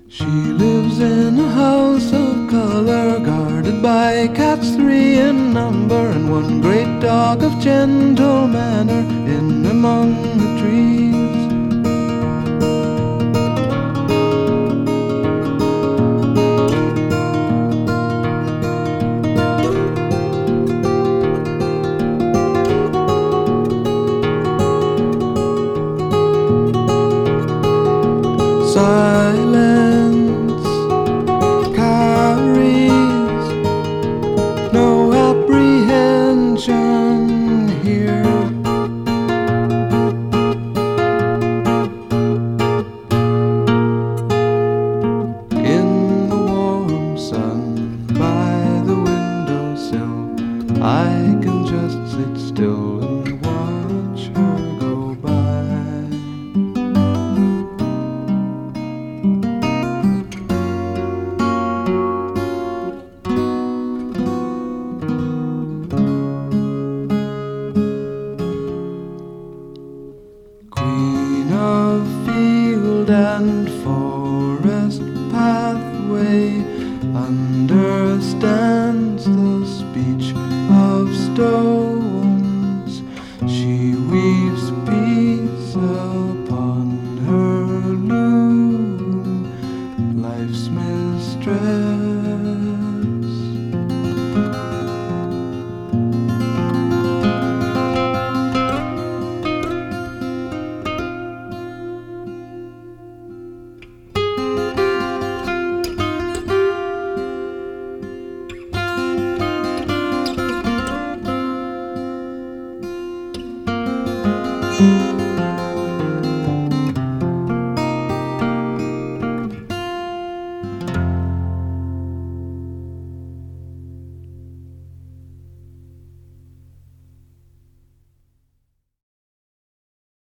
She lives in a house of color, guarded by cats 3 in number, and one great dog of gentle manner in among the trees. Silence carries no apprehension here. In the warm sun by the windowsill, I can just sit still and watch her go by. Queen of field and forest pathway, understands the speech of stones. She weaves peace upon her loom, life's mistress. Thank